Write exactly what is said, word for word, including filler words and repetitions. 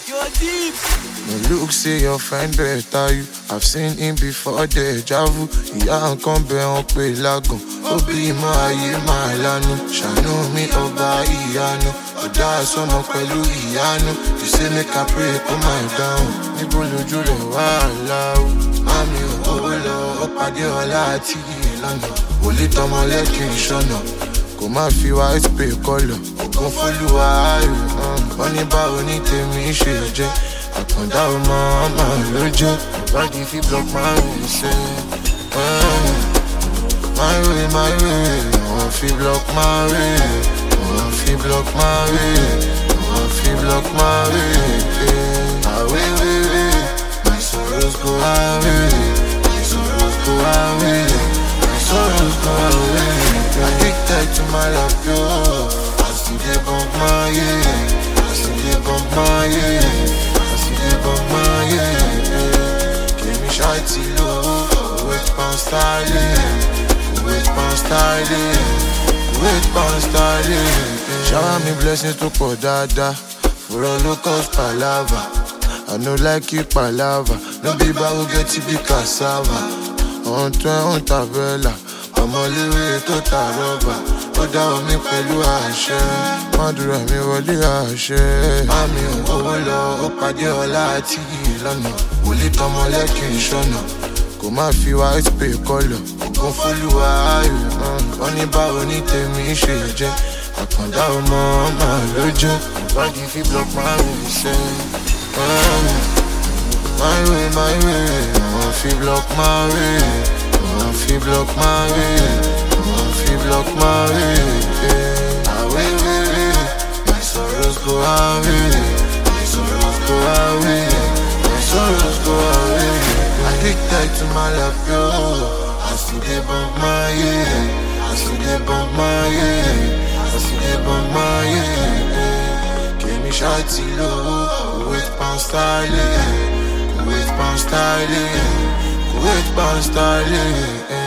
You're deep. No look, say your friend better you. I've seen him before deja vu. Ìyá nǹkan bẹ̀ wọ́n pé lágàn. Ó bí mọ́ ayé máa lánú. Ṣàánú mi ọba ìyanu. Ọ̀dà sọmọ pẹ̀lú ìyanu. You say make I pray, oh my down. Níbo lójú rẹ̀ wá láwù. Mami ò owó lọ, ó pàdé ọlá àti ìlànà. Wòlé tọmọ lẹ́kìn ìṣọ̀nà. Kò má fi white pay kọ́lọ̀. Ògùn fólúwa ayò. Wọ́n ní báwo ní tèmi ṣe jẹ́. Àkàndá ọmọ ọmọ ló jẹ́. Body fi block my way, say my way, my way. Wọ́n fi block my way. Wọ́n fi block my way. Wọ́n fi block my way. Away, way, way. My sorrows go away. My sorrows go away. My sorrows go away. Addicted to my love, yo. I see they bump my yeah. I see they bump my yeah. I see they bump my yeah. Give me shawty low. Wait pound styling. Wait pound styling. Wait pound styling. Shower me blessings to pour dada. For all locals palava. I know like you palava. No be bago get to be cassava. On train on tabella. Ọmọléwé tó ta rọ́bà. Ó dá omi pẹ̀lú àṣẹ. Mádùúrà mi wọlé àṣẹ. Mami ò owó lọ, ó pàdé ọlá àti ìlànà. Wòlé tọmọ lẹ́kìn ìṣọ̀nà. Kò má fi white pay kọ́lọ̀. Ògùn fólúwa ayò. Wọ́n ní báwo ní tèmi ṣe jẹ́. Àkàndá ọmọ ọmọ ló jẹ́. Body fi block my way, say my way, my way. Wọ́n fi block my way. Wọ́n fi block my way. Wọ́n fi block my way. Away, way, way. My sorrows go away. My sorrows go away. My sorrows go away. Addicted to my love, yo. I see they bump my yeah. I see they bump my yeah. I see they bump my yeah. Give me shawty low. Wait pound styling. Wait pound styling. Wait pound styling.